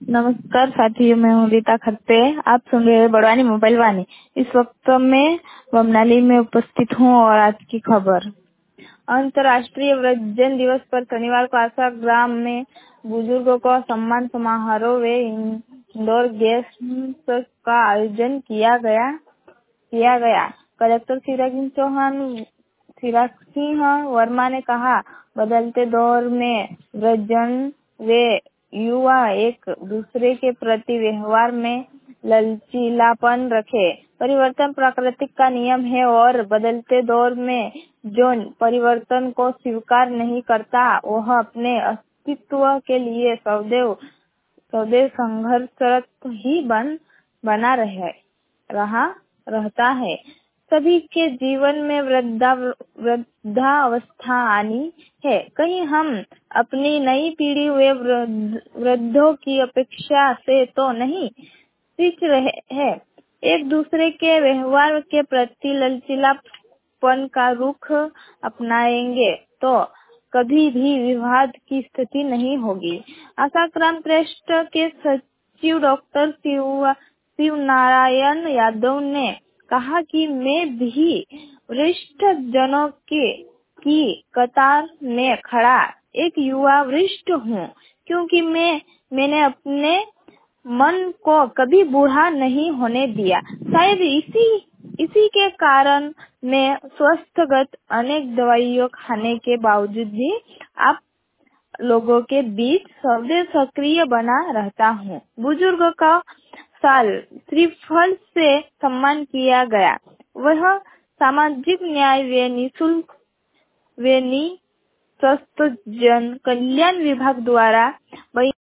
नमस्कार साथियों, मैं हूँ रीता खत्ते। आप सुन रहे हैं बड़वानी मोबाइल वाणी। इस वक्त मैं बमनाली में उपस्थित हूँ और आज की खबर। अंतर्राष्ट्रीय वृद्धजन दिवस पर शनिवार को आशा ग्राम में बुजुर्गों को सम्मान समारोह व इंडोर गेम्स का आयोजन किया गया। कलेक्टर चिराग सिंह वर्मा ने कहा, बदलते दौर में वृद्धजन वे युवा एक दूसरे के प्रति व्यवहार में लचीलापन रखे। परिवर्तन प्राकृतिक का नियम है और बदलते दौर में जो परिवर्तन को स्वीकार नहीं करता वह अपने अस्तित्व के लिए सदैव संघर्षरत ही बना रहता है। सभी के जीवन में वृद्धावस्था आनी है। कहीं हम अपनी नई पीढ़ी व वृद्धों की अपेक्षा से तो नहीं सीख रहे हैं। एक दूसरे के व्यवहार के प्रति लचीलापन का रुख अपनाएंगे तो कभी भी विवाद की स्थिति नहीं होगी। आशा ग्राम ट्रस्ट के सचिव डॉक्टर शिव नारायण यादव ने कहा कि मैं भी वरिष्ठ जनों की कतार में खड़ा एक युवा वरिष्ठ हूँ, क्योंकि मैंने अपने मन को कभी बूढ़ा नहीं होने दिया। शायद इसी के कारण मैं स्वस्थगत अनेक दवाइयों खाने के बावजूद भी आप लोगों के बीच सदैव सक्रिय बना रहता हूँ। बुजुर्गों का साल श्रीफल से सम्मान किया गया। वह सामाजिक न्याय व निःशुल्क व निःशस्त्र जन कल्याण विभाग द्वारा